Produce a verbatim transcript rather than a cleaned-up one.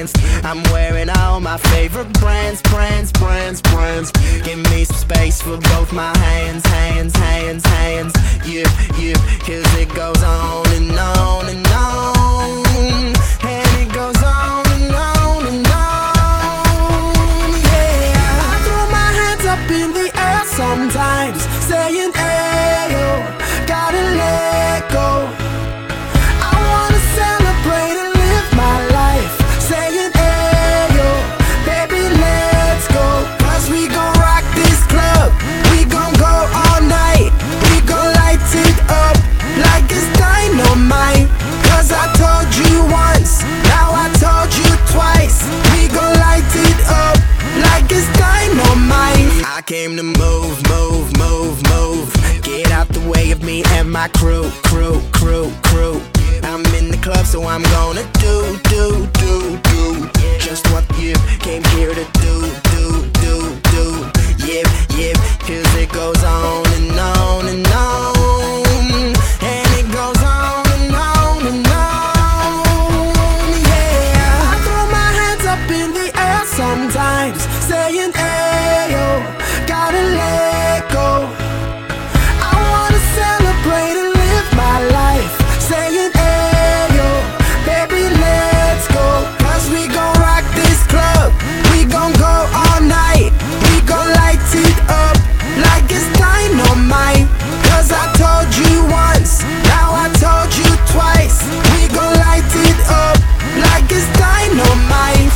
enhanced. I'm wearing all my favorite brands, brands, brands, brands. Give me some space for both my hands, hands, hands, hands. Yeah, yeah, cause it goes on and on and on. And it goes on and on and on. Yeah, I throw my hands up in the air sometimes, saying, ayo, gotta let go. I wanna celebrate and live my life, saying, ayo, baby, let's go. Cause we gon' rock this club, we gon' go all night, we gon' light it up like it's dynamite. Cause I told you once, now I told you twice, we gon' light it up like it's dynamite. I came to move, move, move, move. Get out the way of me and my crew, crew, crew, crew. I'm in the club, so I'm gonna do, do, do, do just what you came here to do, do, do, do. Yep, yep, cause it goes on and on and on. And it goes on and on and on. Yeah, I throw my hands up in the air sometimes, saying, ayo, gotta let go. I wanna celebrate and live my life, saying, ayo, baby, let's go. Cause we gon' rock this club, we gon' go all night, we gon' light it up like it's dynamite. Cause I told you once, now I told you twice, we gon' light it up like it's dynamite.